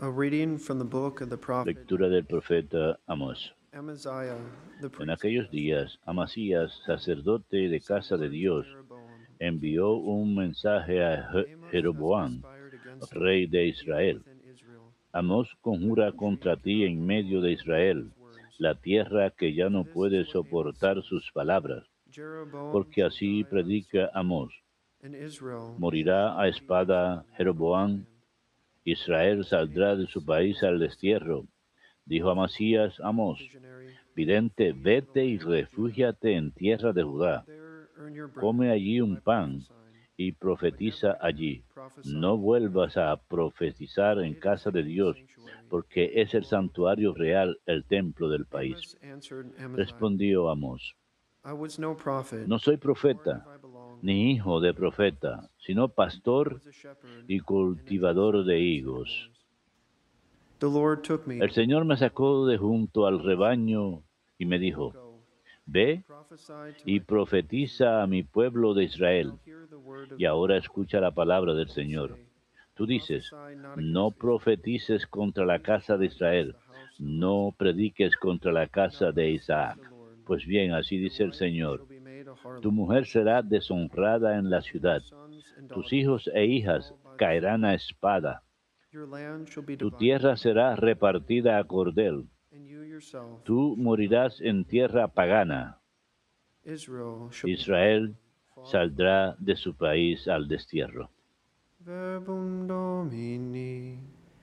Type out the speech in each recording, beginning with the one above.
A reading from the book of the prophet Lectura del profeta Amós. Amaziah, the En priest, aquellos días, Amasías, sacerdote de sent casa de word to Dios, Jeroboam, envió un mensaje a Amos has Jeroboam, conspired against me rey de even Israel. within Israel. Amós The conjura country contra ti cannot en handle medio de any of Israel, his words. la tierra que ya For no this is puede what Amos soportar says: sus palabras, Jeroboam porque shall así die by the predica sword, Amós. and Israel shall Morirá a surely be espada exiled from his Jeroboam, land. Israel To saldrá de su Amos, the país al prophet, destierro. Dijo prophet, Amasías a and Amós, visionary, vidente, flee to the vete y land of Judah. refúgiate en tierra de Judá. There earn your bread Come allí un by pan prophesying. y But never profetiza again allí. prophesy No in vuelvas Bethel, a profetizar for en it is casa the de king's Dios, sanctuary. porque es el Quote, santuario real, el templo del país. Amos answered Amaziah, Respondió Amós, I was no prophet, no soy nor profeta, have I belonged ni to hijo any de people. profeta, sino I pastor was a shepherd y in a dry cultivador de field of higos. sycamores. The Lord took me El Señor me from among sacó the de flock junto al and said, rebaño y me dijo, Go, ve prophesy to y my people Israel. profetiza a mi pueblo de Now Israel. hear the word of Y the ahora Lord. escucha la palabra del You Señor. say, Tú dices, prophesy not no against Israel, profetices contra la casa de not against Israel, the house of no Isaac. prediques contra la casa Now de thus says Isaac. the Lord, Pues bien, así your dice el wife Señor, shall be made a tu harlot, mujer será deshonrada en la and your ciudad, sons and tus daughters hijos e shall hijas fall by the caerán sword. a espada, Your land shall be tu divided tierra between será you and the repartida a heathen, cordel, and you yourself tú shall die morirás en in the tierra wilderness. pagana. Israel shall be Israel exiled far from the saldrá land. de su país al destierro. Verbum Domini.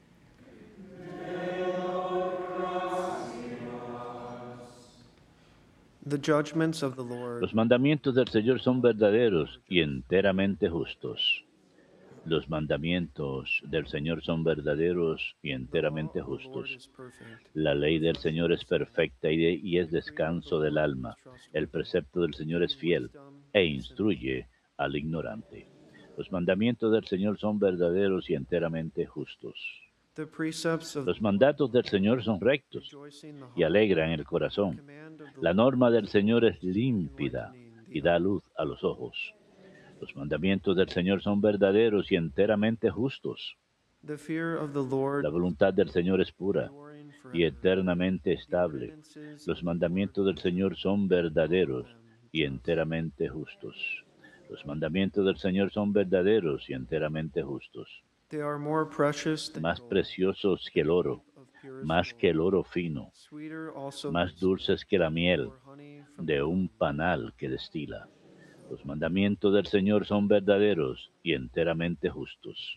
The judgments of the Lord Los mandamientos del Señor son verdaderos are y just. enteramente justos. Los mandamientos del Señor son verdaderos y The law enteramente of the Lord justos. is perfect, La ley del refreshing Señor the es soul. perfecta y The es decree of the descanso del Lord is alma. El trustworthy, precepto del Señor es giving fiel wisdom e to the simple. instruye al ignorante. Los mandamientos del Señor son verdaderos y enteramente justos. The precepts of the Los Lord mandatos del are Señor son right, rectos rejoicing the y heart. alegran el The corazón. command of the La Lord norma del is Señor es right, límpida enlightening y the da eyes. luz a los ojos. Los mandamientos del Señor son verdaderos y enteramente justos. The fear of the Lord La is voluntad del pure, Señor es pura enduring y forever. eternamente The estable. ordinances Los of the Lord mandamientos del are Señor true, son all of verdaderos them y just. enteramente justos. Los mandamientos del Señor son verdaderos y enteramente justos. They are more precious than Más gold, preciosos que than el a oro, heap of purest más que gold. el oro fino, Sweeter also than más sweet, dulces que la miel or honey from the de un comb. panal que destila. Los mandamientos del Señor son verdaderos y enteramente justos.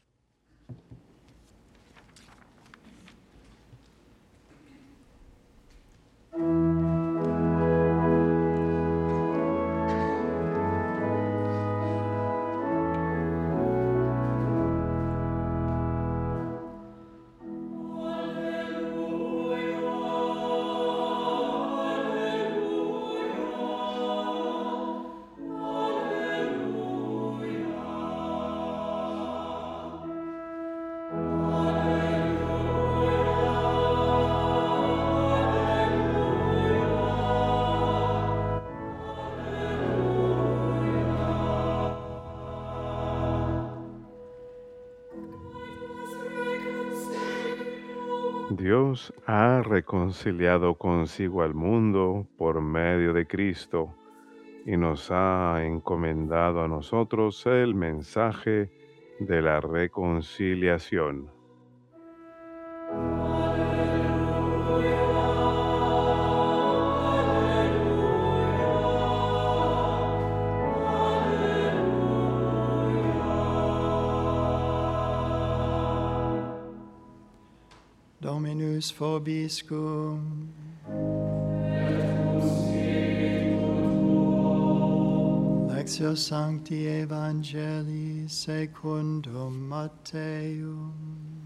Dios ha reconciliado consigo al mundo por medio de Cristo y nos ha encomendado a nosotros el mensaje de la reconciliación. Dominus vobiscum. Lectio Sancti Evangelii secundum Matteum.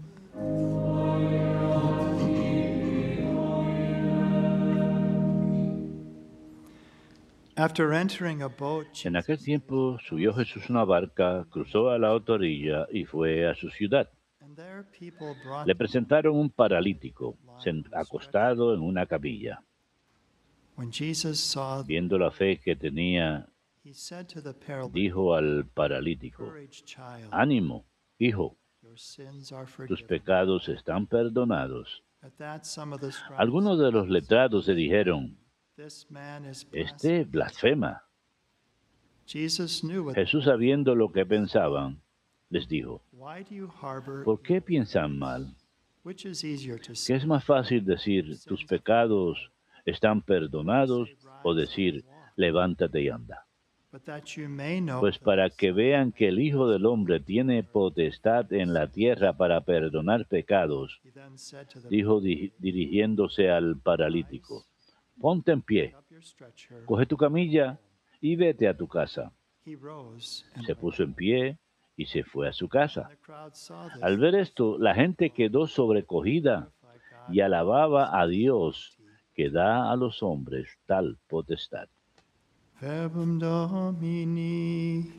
After entering a boat, En aquel Jesus entered tiempo the subió house Jesús a una barca, of cruzó a la Jairus, otra orilla y fue a su ciudad. and there people brought Le to him presentaron un a man paralítico, lying on a stretcher. acostado en una camilla. When Jesus saw the Viendo la faith, fe que tenía, he said to the paralytic, dijo al "Take paralítico, courage, child, ánimo, hijo, your sins are tus forgiven. pecados están perdonados. At that, some of the scribes Algunos de los letrados se dijeron, this man is este blasphemous. blasfema. Jesus knew what Jesús, sabiendo lo que pensaban, les dijo, why do you harbor ¿por qué evil piensan thoughts? mal? Which is easier to ¿Qué say, es más fácil decir, tus pecados están perdonados, o decir, levántate y anda? but that you may know Pues that para the que Son vean of que Man el Hijo del Hombre tiene potestad en la tierra para perdonar pecados, He then said to the dijo dirigiéndose al paralítico, ponte en pie, pick up your stretcher. coge tu camilla y vete a tu casa. He rose and Se went. puso en pie y se fue a su casa. The crowd saw this Al ver esto, la gente quedó sobrecogida glorified God y alababa a with Dios authority. que da a los hombres tal potestad. Verbum Domini.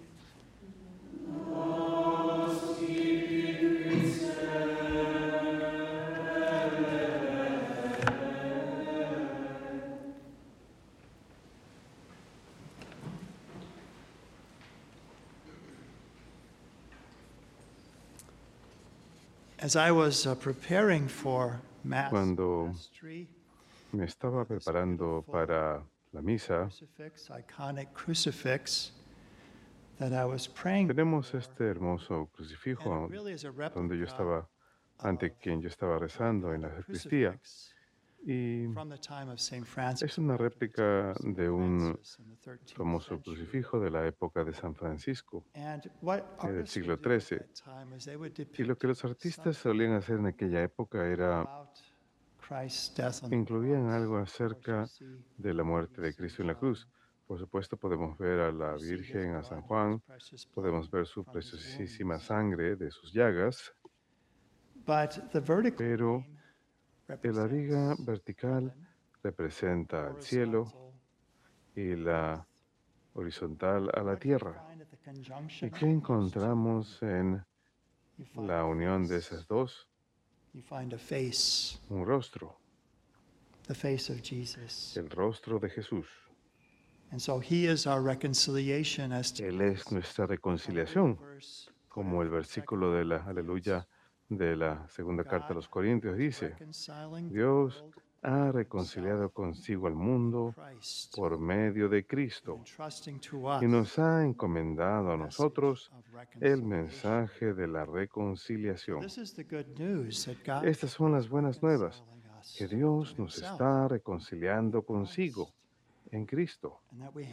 As I was preparing for Mass Cuando Mastery, me estaba preparando para la misa, crucifix, iconic crucifix that I was praying tenemos for, este hermoso and crucifijo it really is a donde yo replica estaba, ante of quien yo estaba the rezando en la iconic sacristía, crucifix y from the time of Saint Francis, es una or after the réplica time of Saint de un Francis in the 13th famoso century. crucifijo de la época de San Francisco, And what del artists siglo would do at XIII. that time is they would Y lo depict que los artistas solían hacer en aquella época era about Christ's death on the incluían cross. algo Of course, you acerca see de la muerte de Cristo en la cruz. Por supuesto, podemos ver a la you see his Virgen, a San blood, his Juan, precious blood podemos ver su from his preciosísima wounds. sangre de sus llagas, But the vertical pero beam la viga represents vertical heaven, representa al cielo horizontal y la horizontal a la what do you tierra. find at the ¿Y conjunction qué of those two? encontramos en You find la a unión de face. esas dos? You find a face, Un rostro, the face of Jesus. el rostro de Jesús. And so he is our reconciliation, as to Él es nuestra reconciliación, como el versículo de la Aleluya de la segunda carta a los Corintios dice, Dios ha reconciliado consigo al mundo por medio de Cristo y nos ha encomendado a nosotros el mensaje de la reconciliación. Estas son las buenas nuevas, que Dios nos está reconciliando consigo en Cristo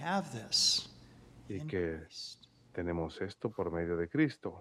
y que tenemos esto por medio de Cristo.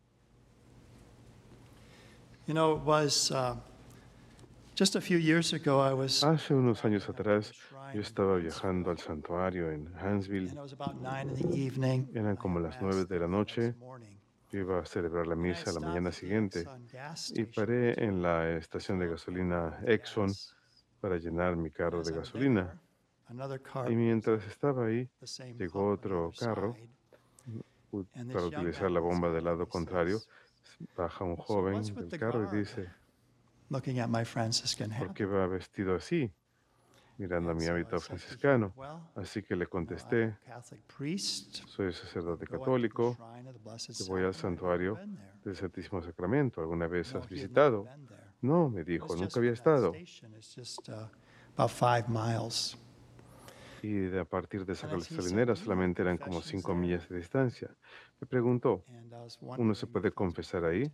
You know, it was just a few years ago, I was Hace unos años atrás, yo estaba viajando al santuario en Huntsville. and it was about 9 in the evening. Eran como las 9 de la noche. Yo iba a celebrar la misa la mañana siguiente y paré en la estación de gasolina Exxon para llenar mi carro de gasolina. Y mientras estaba ahí, llegó otro carro para utilizar la bomba del lado contrario. Baja un joven del carro y dice, Looking at my Franciscan ¿por hat. qué va vestido así? Mirando a mi hábito franciscano. Así que le contesté, soy sacerdote católico y voy al santuario del Santísimo Sacramento. ¿Alguna vez has visitado? No, me dijo, nunca había estado. About 5 miles. Y a partir de esa gasolinera solamente eran como 5 millas de distancia. Me preguntó, ¿uno se puede confesar ahí?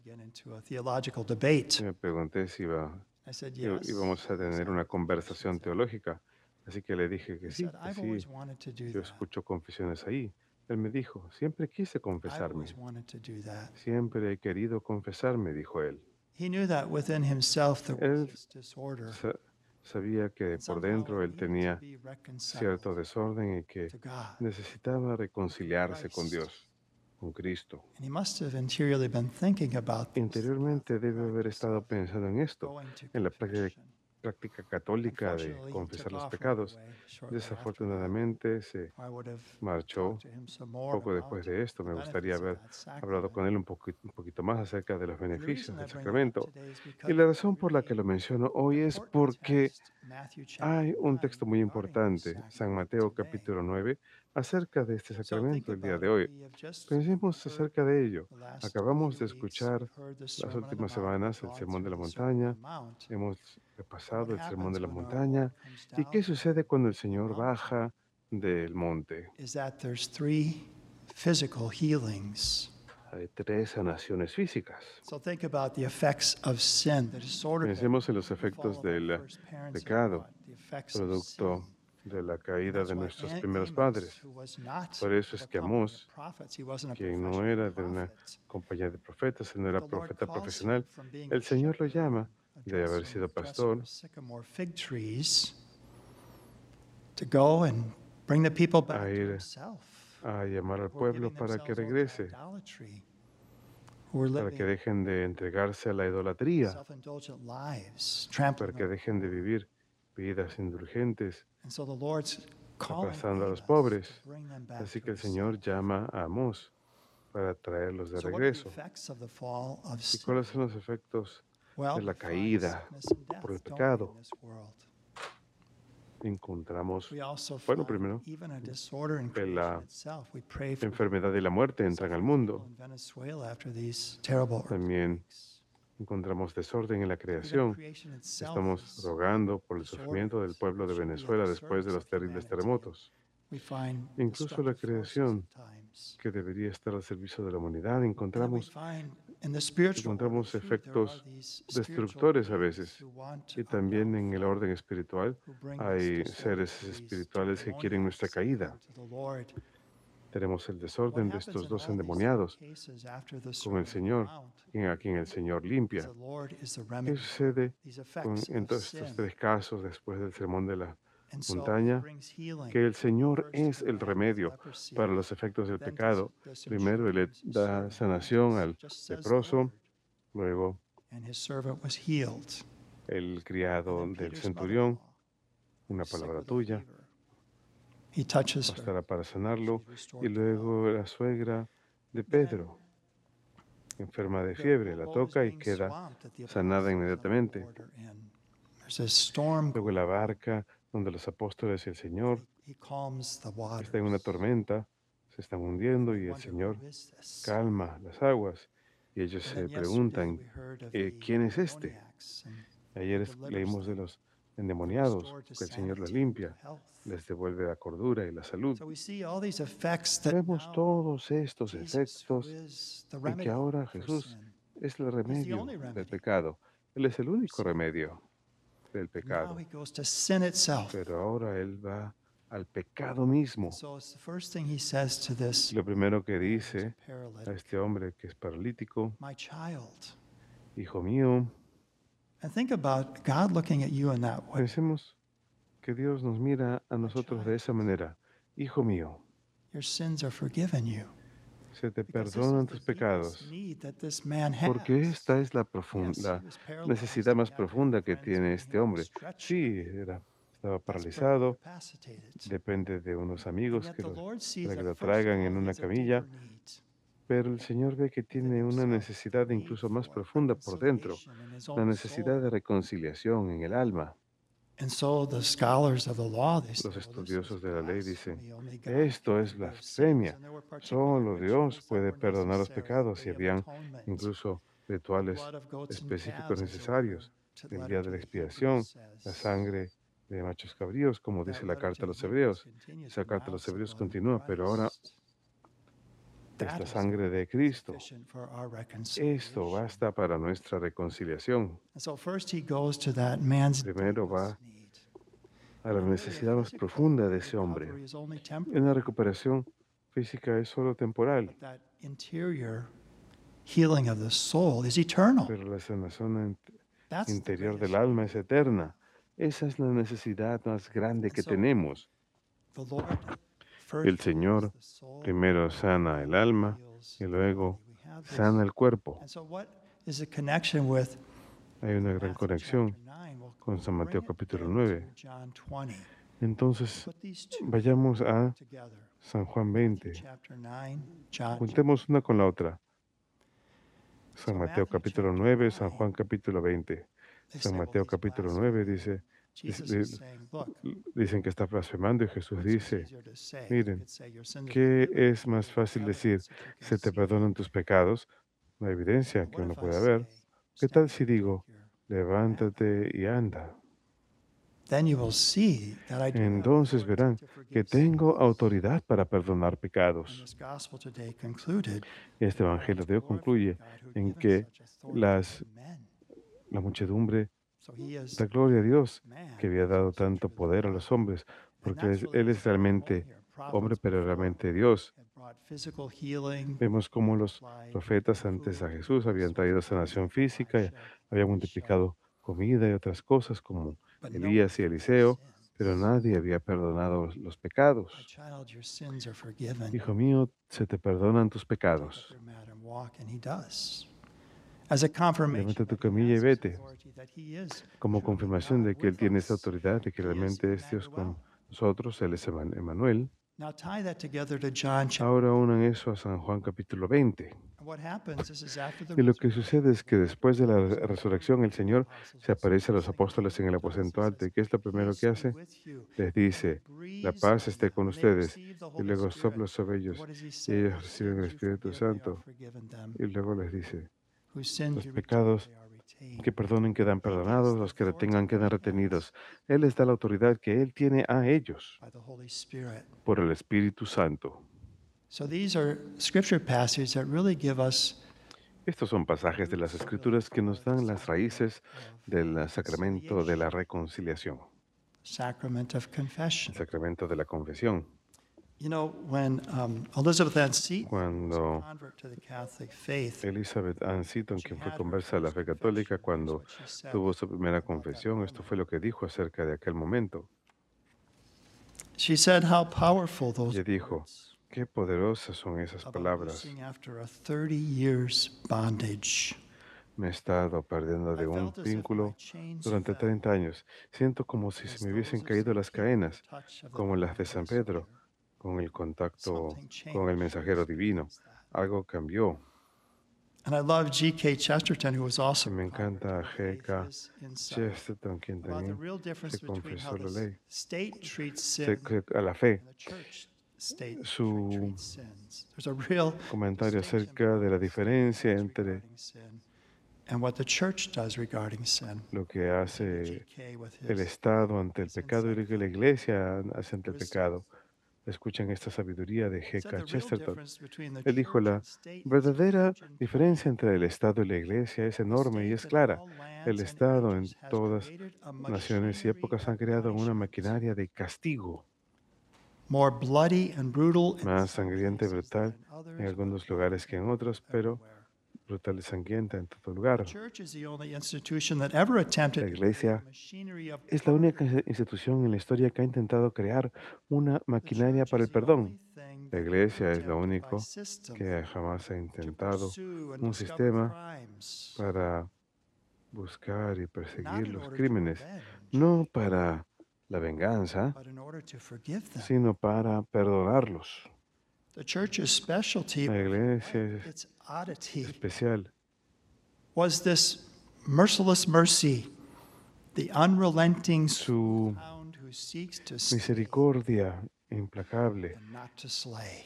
Y me pregunté si íbamos a tener una conversación teológica. Así que le dije que sí, yo escucho confesiones ahí. Él me dijo, siempre quise confesarme. Siempre he querido confesarme, dijo él. Él sabía que por dentro él tenía cierto desorden y que necesitaba reconciliarse con Dios, con Cristo. Interiormente debe haber estado pensando en esto, en la práctica católica de confesar los pecados. Desafortunadamente se marchó poco después de esto. Me gustaría haber hablado con él un poquito más acerca de los beneficios del sacramento. Y la razón por la que lo menciono hoy es porque hay un texto muy importante, San Mateo capítulo 9, acerca de este So think sacramento el día about de it. hoy. We have just Pensemos heard acerca de ello. the last Acabamos few de weeks, escuchar we've heard the las Sermon on the últimas Mount. We've semanas el gone Sermón de through la the Sermon on Montaña, the Mount. hemos And what repasado el Sermón de happens la when our Lord Montaña. comes ¿Y down qué from sucede cuando el the Señor mountain baja del monte? is that there's three physical healings. Hay tres sanaciones físicas. So think about the effects of sin, the disorder that Pensemos en los the fall efectos of our del first parents have pecado, brought, the effects of sin. producto de la And caída that's de why nuestros primeros Amos, padres. who was not Por eso of es a que company of Amós, prophets, he wasn't a quien no professional era de una prophet, compañía de profetas, él no but era the Lord profeta calls him profesional, from being a el Señor lo shepherd, llama a de haber sido dresser pastor of sycamore fig trees, to go and bring the people a back to ir himself, a llamar al who were pueblo giving para que themselves over to regrese, idolatry, who were para que living dejen de entregarse a la idolatría, self-indulgent lives, para trampling que on the dejen de poor. vivir vidas indulgentes, And so the Lord's calling aplastando a los Amos to pobres. bring them back Así to que el Señor himself. llama a Amós para traerlos de So what are the regreso. effects of the fall of ¿Y sin? cuáles son los efectos Well, de la we find caída sickness and por el death, don't we, in pecado? this world? Encontramos, We also bueno, find primero, even a disorder in que creation la itself. We pray for the enfermedad y la muerte entran al suffering people mundo. in Venezuela after these terrible También earthquakes. encontramos desorden en la Even creación. creation itself Estamos is rogando por el disordered. sufrimiento del pueblo It de should be at Venezuela the después de service los of terribles humanity, and terremotos. we find Incluso la destructive forces at creación, times. que debería estar al servicio de la humanidad, And then we encontramos, find in the spiritual order encontramos too, there are efectos these spiritual destructores a beings veces. who want Y our también en el downfall, orden espiritual who bring this hay disorder seres to these two espirituales que quieren nuestra demoniacs that caída. come to the Lord. Tenemos el What desorden de happens estos in dos all these three endemoniados cases after the con el Sermon on the Señor, Mount a quien el Señor is limpia. the Lord is the ¿Qué remedy for sucede these effects en of todos estos sin. tres casos después del sermón de la And so he montaña? brings healing, Que el Señor first es to the el man with remedio leprosy, para los efectos del then to pecado. the Primero, Él le centurion's da servant, and sanación al just says the leproso, word, luego and his servant was healed. el And criado then del Peter's centurión, mother-in-law, una sick palabra with a tuya, fever, he touches her, bastará para sanarlo, she's y restored to health. luego la suegra de Then Pedro, enferma de the fiebre, whole la boat is toca y being queda swamped that the sanada apostles and the inmediatamente. Lord are in. There's a storm Luego going la on. barca donde los apóstoles y el Señor He calms the está en una waters. tormenta, se están And hundiendo they y el wonder, Señor who is this? calma las aguas. Y ellos And se then yesterday preguntan, we heard of the ¿quién es este? demoniacs, and Ayer he delivers leímos de them. los They're endemoniados, restored to que el Señor los sanity and to limpia, health. les devuelve la cordura y la salud. So we see all these effects that Vemos now todos estos Jesus, who efectos is the en que remedy ahora for Jesús sin, es el he's the remedio only del remedy pecado. Él es el for único sin. remedio del But now pecado. he goes to sin itself. Pero ahora Él va al pecado mismo. And so it's the first thing he says to this Lo primero que man who's dice a a paralytic, este hombre que es paralítico, my child. hijo mío, And think about God looking at you in that way. pensemos que Dios nos mira a nosotros de esa manera. Hijo mío, Your sins are forgiven you. se te Because this perdonan is the tus deepest pecados, need that this man porque has. esta es la, Yes, he la was paralyzed. necesidad He más had profunda que friends tiene bring este him on a hombre. stretcher. Sí, estaba Desperately paralizado, incapacitated. depende de unos And amigos yet que the Lord sees para que that lo first of traigan all en he una has a camilla, deeper need pero el Señor ve que within tiene una himself, necesidad the need incluso más for profunda por dentro, reconciliation in his la own necesidad soul. de reconciliación en el alma. And so the scholars of the law, they say, Los well, this is estudiosos de la ley dicen, blasphemy. Only God esto can es forgive sins. blasfemia, And there were particular solo Dios rituals that puede were perdonar los necessary, the pecados y Day of habían Atonement, incluso the rituales blood of goats and específicos calves, as the letter, necesarios. El letter día to de la the expiación, Hebrews la says. sangre de machos cabríos, como That dice la letter to carta a the los Hebrews hebreos. continues, Esa but carta a now los it's the hebreos blood of continúa, pero ahora Christ. es That la is sangre de Cristo. sufficient for our Esto reconciliation. basta para nuestra reconciliación. And so first he goes to that man's Primero va deepest need. a la And really, necesidad a más physical profunda de ese hombre. recovery is only Y temporary, una recuperación física es solo temporal, but that interior healing of the soul is eternal. pero la sanación That's the interior greatest del alma need. es eterna. Esa es la necesidad más grande And que so tenemos. the Lord first El heals Señor the soul, primero sana el then alma heals y the luego body. We have this. sana el cuerpo. And so what is the connection with Hay una gran Matthew conexión chapter 9? Well, con San bring Mateo it capítulo into 9. John 20. Entonces, Put these two vayamos a together. San Juan Matthew 20. chapter 9, John. Juntemos una con la otra. San So Mateo Matthew capítulo chapter 9, San 9, Juan capítulo 20. they San say, well, Mateo he's capítulo 9 blaspheming. dice, Dice- Jesus is di- saying, look, Dicen que está blasfemando y Jesús what's dice, easier to say? You miren, could say your sins are ¿qué forgiven. es más fácil There's decir? evidence that you can Se te see that. perdonan tus pecados, no hay evidencia But que what uno if I pueda ver. say, ¿Qué tal stand si up and digo, take your mat up? levántate y anda? Then you will see that I do have Entonces authority verán to que forgive tengo sins. autoridad para perdonar And pecados. this gospel today concluded, Y este we are Evangelio to de hoy glorify concluye God who had en given que such authority las, to men. la muchedumbre So he is da gloria a Dios que man, había but he's dado also tanto truly poder a God. los hombres, And porque that's really Él what's es going on realmente here. hombre, Prophets pero before realmente Dios. had brought physical healing, Vemos cómo los multiplied profetas antes a food, Jesús habían sort of traído things sanación like física, Elisha, habían Elisha, multiplicado comida y otras cosas como but no one Elías y forgave Eliseo, pero sins. nadie había perdonado los My pecados. child, your sins are forgiven. Hijo mío, se te perdonan tus Take up pecados. your mat and walk, and he does. As a confirmation Levanta tu that he camilla y has this vete, authority, that he is como truly confirmación God de que Él with tiene esa us. autoridad, de que He is realmente es Dios Emmanuel. con nosotros, Él es Emanuel. Now tie that together to John chapter. Ahora unan eso a San Juan capítulo 20. And what happens is after the Y lo que resurrection, sucede es que the Lord después de la appears before resurrección, el the Señor apostles, se and so the aparece a los first thing apóstoles en John el does, he aposento alto. says, ¿Y qué es lo primero que "Peace be hace? with you." Les And he dice, la breathes paz on esté con them. They ustedes. receive the Y Holy luego Spirit. sopla sobre And ellos what does he y say? ellos Whose reciben el sins you Espíritu forgive, they are Santo. forgiven them. Y luego les dice, Whose sins los you retain, pecados they are que retained. perdonen quedan He gives perdonados, the los que authority retengan that quedan he retenidos. has Él les da la autoridad que Él tiene a ellos by the Holy Spirit. por el Espíritu Santo. So these are scripture passages that really give us Estos son pasajes de las Escrituras que nos dan las raíces del sacramento de la reconciliación, sacrament of el confession. sacramento de la confesión. You know, when Elizabeth Ann Seton was a Cuando convert to the Catholic faith, Elizabeth Ann Seton, she quien fue had her conversa a la first fe confession. católica, Here's cuando what she said. tuvo su primera I love that confesión, esto moment. fue lo que dijo acerca de aquel momento. She said how powerful those Ella dijo, words qué poderosas son esas about palabras. loosing after a 30 years bondage. Me he estado perdiendo I de un felt as if my vínculo chains durante fell, 30 años. Siento como si as se me those hubiesen of caído St. las Peter in the cadenas, touch of the como las de divine San Pedro, messenger. con el contacto Something con el changed. mensajero divino. Experienced that. Algo cambió. And I love G.K. Chesterton, who was Y also me a convert encanta to the faith, G.K. his insight Chesterton, quien about the también real difference se between how confesó la the ley, state treats sin a la fe. and the church state Su treats sins. There's a real comentario distinction acerca de la between what the state diferencia does entre regarding sin and what the church does regarding sin. lo que Listen to hace G.K. with el his Estado ante el his pecado y lo que la insightful Iglesia hace ante el wisdom. pecado. Escuchen esta sabiduría de He said G.K. the real Chesterton. difference between the Él dijo, church la and state is verdadera huge and diferencia plain. entre el Estado y la Iglesia es The enorme y state es in clara. all El lands and Estado ages en has todas created a naciones y machinery épocas han of creado una punishment, maquinaria de castigo, more bloody and brutal in más some sangrienta y places brutal than in en others, but algunos lugares que en otros, pero everywhere. brutal y sangrienta en todo The lugar. church is the only institution that ever attempted La to create a Iglesia machinery of es la única pardon. institución en la historia que ha intentado crear una The maquinaria church para is el the perdón. only thing La that ever Iglesia es lo attempted by único system que jamás ha to intentado pursue and un discover sistema crimes, para buscar y not perseguir in los order to crímenes, avenge, no para la venganza, but in order to forgive them. sino para perdonarlos. The church's specialty, La or if you Iglesia like, es its oddity, especial. was this merciless mercy, the unrelenting Su hound who seeks to save misericordia implacable and not to slay.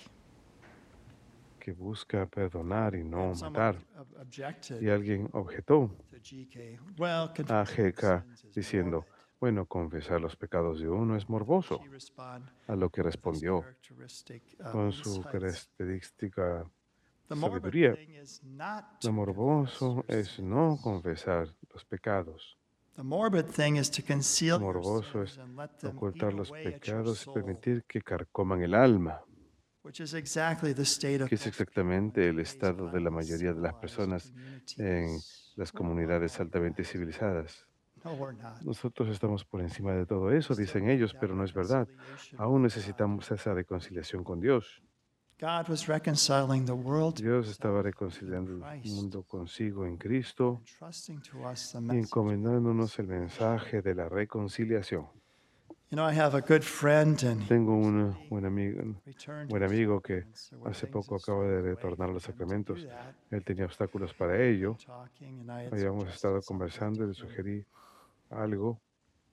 que busca perdonar y no And some matar. objected Y alguien objetó to GK. Well, a confessing the G.K. sins is diciendo, morbid. bueno, confesar los pecados de uno es morboso, She responded a lo que with this respondió characteristic con su insights. característica The morbid sabiduría. thing is not Lo to morboso confess your es no sins. confesar los pecados. The morbid thing is to conceal Lo your morboso es sins and let them eat ocultar los away at your pecados y soul, permitir que carcoman el alma, which is exactly the state of que es most people exactamente in el today's estado de la highly mayoría de las civilized personas en communities. las We're comunidades above all altamente that. civilizadas. No, we're not. Nosotros estamos por encima de todo eso, We still dicen need ellos, that pero no es verdad. reconciliation Aún with God. necesitamos esa reconciliación con Dios. God was reconciling the world to Dios estaba himself in reconciliando el Christ mundo consigo en Cristo and trusting to us the y message of encomendándonos el reconciliation. mensaje de la reconciliación. You know, I have a good friend and Tengo un recently returned to buen the amigo que sacraments. There were hace things poco that acaba stood de in the way retornar a los for him to do sacramentos. that. Él tenía obstáculos para We'd ello. been talking and I had Habíamos estado suggested something conversando y to le him. sugerí algo.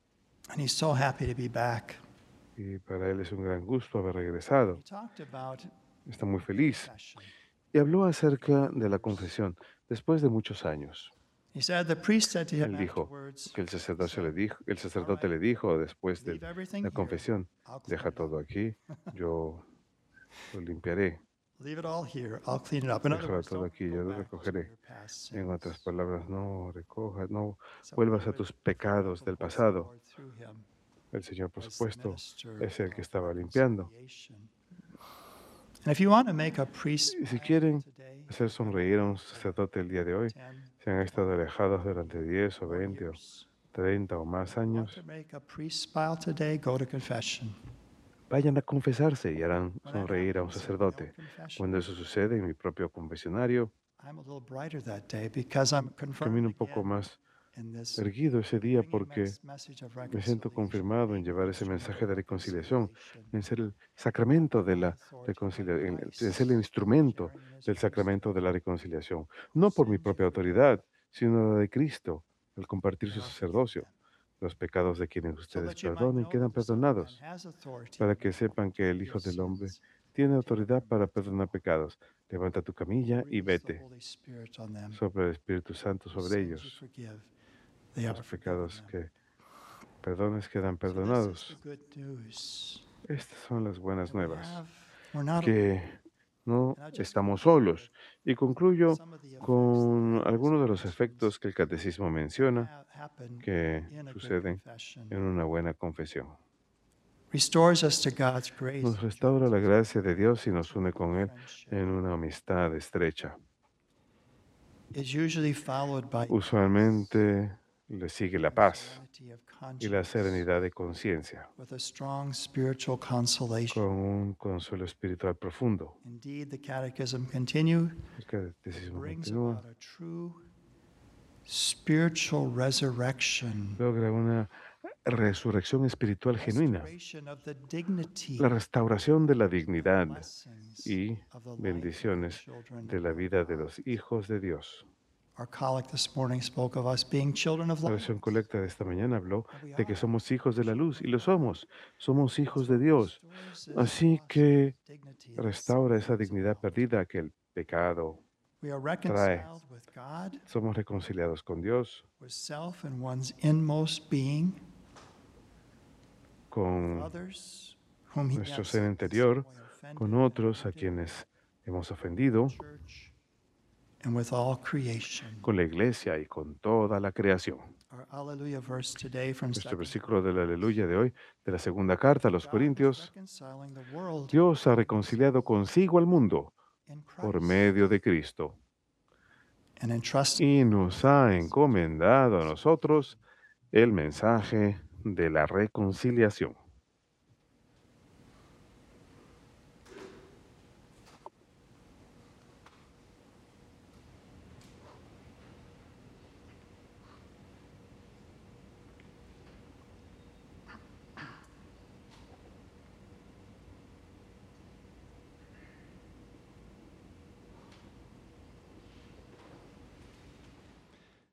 And he's so happy to be back. y para él es un gran gusto haber regresado. He talked about Está muy feliz confession. y habló acerca de la confesión después de muchos años. He said the priest said to him Él dijo afterwards, que el sacerdote le dijo después de leave everything la here. confesión, I'll clean deja it todo up. aquí, yo lo limpiaré, Leave it all here. I'll clean it up. In other déjalo words, todo don't aquí, go yo lo back to recogeré. your past En otras sins. palabras, no recojas, no So vuelvas he a would tus pecados help del both the pasado. Lord through him El Señor, por as the supuesto, minister es el que of estaba limpiando. reconciliation. And if you want to make a priest Y si smile quieren today, hacer sonreír a un sacerdote el día de hoy, 10, si han estado alejados durante 10 o 4 20 o years, 30 o más if you want to años, make a priest smile today, go to confession. vayan a confesarse y harán When that sonreír a un happens in my own sacerdote. confession, Cuando eso sucede en mi propio confesionario, I'm a little brighter that day because I'm confirmed camino un poco again más in this erguido ese día bringing porque message of me siento reconciliation, confirmado en being the llevar ese instrument mensaje of de reconciliación, reconciliation. en ser el Not sacramento by de my la authority, but reconciliación, en ser el Christ's instrumento sharing his del sacramento de la priesthood, reconciliación, who no por mi sinned to propia forgive autoridad, sino la de Cristo, al compartir and su are forgiven sacerdocio. them. Los pecados de quienes So ustedes that you might perdonen know that quedan the Son of Man perdonados, has authority para in que heaven sepan to que el forgive Hijo del Hombre sins. tiene Take autoridad them para by perdonar faith. pecados. Levanta tu camilla y Breathe the vete. Holy Spirit on them. Sopla el Espíritu Santo Whose sobre sins you ellos. forgive, they are Los forgiven pecados them. que perdones quedan So this is the perdonados. good news. Estas son las buenas That we nuevas, we're not que no And I just estamos conclude with solos. Y concluyo some of the effects con that algunos de catechism los efectos mentions que el catecismo menciona happen que in a good suceden confession. en una buena confesión. Restores us to God's grace Nos and restaura joins la us gracia de Dios y into nos a une good con Él friendship. en una amistad estrecha. It's usually followed by Usualmente le sigue la paz serenity of y la conscience serenidad de conciencia, with a strong spiritual consolation. con un consuelo espiritual profundo. Indeed, the catechism continue El catecismo brings continúa, about a true spiritual resurrection, logra una resurrección espiritual genuina, restoration of the dignity la restauración de la dignidad blessings y of the life of the bendiciones children de la of vida de God. los hijos de Dios. Our collect this morning spoke of us being children of La light. oración colecta de esta mañana habló And we de que are somos hijos de la luz, y children lo of God. somos. Somos hijos So de it Dios. restores this Así lost que dignity that restaura sin esa brings dignidad about. perdida que el pecado We are trae. reconciled with God, Somos reconciliados con Dios, with self and one's inmost being, with con others whom he nuestro has ser in interior, some way offended con and otros a wounded, quienes hemos ofendido, church, and with all creation. con la iglesia y con toda la creación. Our Alleluia verse today from Nuestro 2 versículo de la aleluya de hoy, de la segunda carta a los God was Corintios, reconciling the world Dios ha to reconciliado himself consigo al mundo in por Christ, medio de Cristo and entrusted y nos ha encomendado a nosotros el mensaje de la reconciliación.